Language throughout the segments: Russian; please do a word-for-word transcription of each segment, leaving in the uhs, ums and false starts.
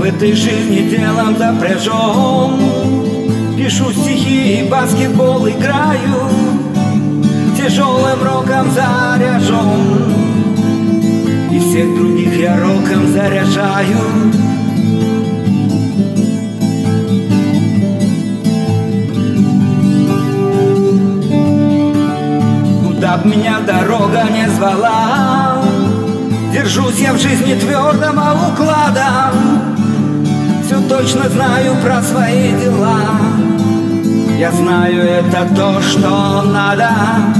этой жизни делом запряжен. Пишу стихи и баскетбол играю, тяжелым роком заряжен, и всех других я роком заряжаю. Куда б меня дорога не звала, держусь я в жизни твердым укладом. Все точно знаю про свои дела, я знаю, это то, что надо.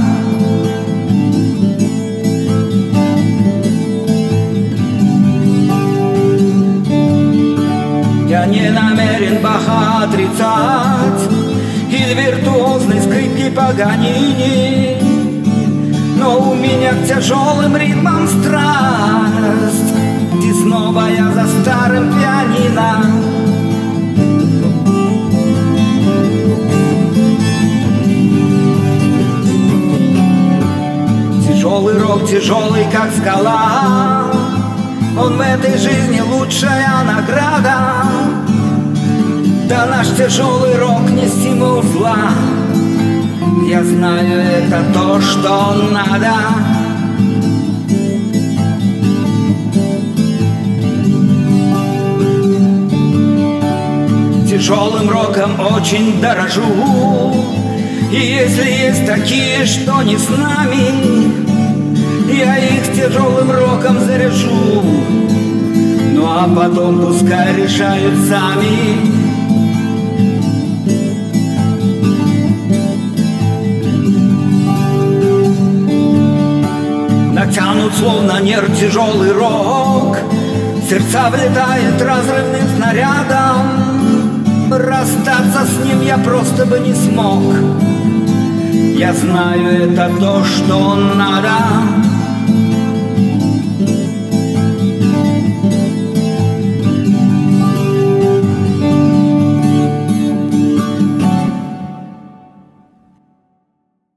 Я не намерен Баха отрицать или виртуозной скрипки Паганини, но у меня к тяжелым ритмам страсть, и снова я за старым пианино. Тяжелый рок, тяжелый как скала, он в этой жизни лучшая награда. Да наш тяжелый рок не стимул зла, я знаю, это то, что надо. Тяжелым роком очень дорожу, и если есть такие, что не с нами, я их тяжелым роком заряжу. Ну а потом пускай решают сами. Натянут словно нерв тяжелый рок, в сердца влетает разрывным снарядом. Расстаться с ним я просто бы не смог, я знаю, это то, что надо.